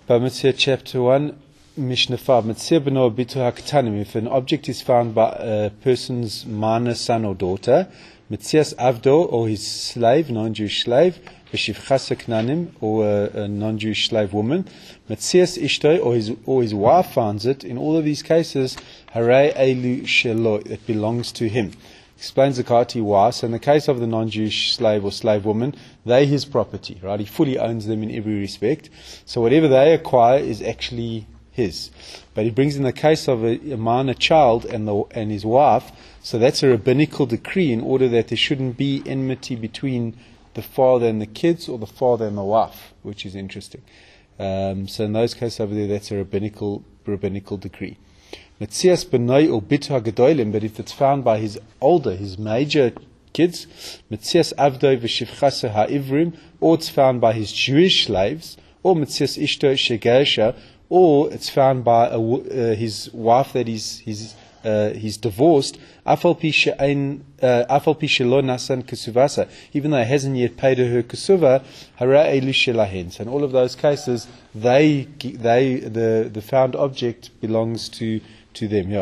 By Mitzvah chapter 1, Mishnah 5, Mitzvah b'no bitu haktanim, if an object is found by a person's minor son or daughter, Mitzvah's avdo, or his slave, non-Jewish slave, v'shivchasa knanim, or a non-Jewish slave woman, Mitzvah's ishto, or his wife finds it, in all of these cases, Harei elu shelo, it belongs to him. Explains the Kati why. So in the case of the non-Jewish slave or slave woman, they're his property, right? He fully owns them in every respect. So whatever they acquire is actually his. But he brings in the case of a minor child and his wife, so that's a rabbinical decree in order that there shouldn't be enmity between the father and the kids or the father and the wife, which is interesting. So in those cases over there, that's a rabbinical decree. Metzias benoi or bitu hagedolim, but if it's found by his major kids, Metzias avdoi v'shivchasa ha'ivrim, or it's found by his Jewish slaves, or Metzias ishto shegersha, or it's found by his wife that he's divorced, afal pi shelo nasan kesuvasa, even though he hasn't yet paid her kesuva, hara elu shelahen. So in all of those cases, the found object belongs to them. Yeah.